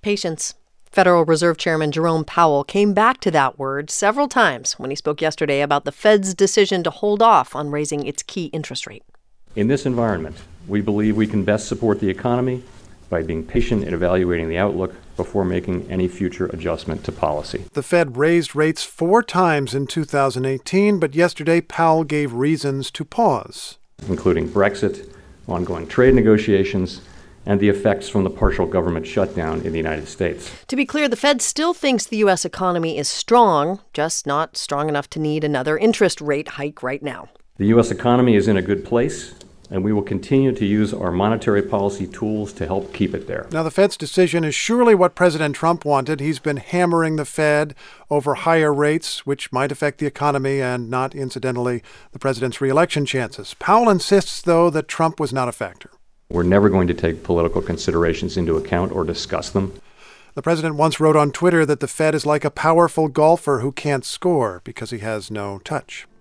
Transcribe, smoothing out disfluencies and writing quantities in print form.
Patience. Federal Reserve Chairman Jerome Powell came back to that word several times when he spoke yesterday about the Fed's decision to hold off on raising its key interest rate. In this environment, we believe we can best support the economy by being patient in evaluating the outlook before making any future adjustment to policy. The Fed raised rates 4 times in 2018, but yesterday Powell gave reasons to pause, including Brexit, ongoing trade negotiations, and the effects from the partial government shutdown in the United States. To be clear, the Fed still thinks the U.S. economy is strong, just not strong enough to need another interest rate hike right now. The U.S. economy is in a good place, and we will continue to use our monetary policy tools to help keep it there. Now, the Fed's decision is surely what President Trump wanted. He's been hammering the Fed over higher rates, which might affect the economy and, not incidentally, the president's re-election chances. Powell insists, though, that Trump was not a factor. We're never going to take political considerations into account or discuss them. The president once wrote on Twitter that the Fed is like a powerful golfer who can't score because he has no touch.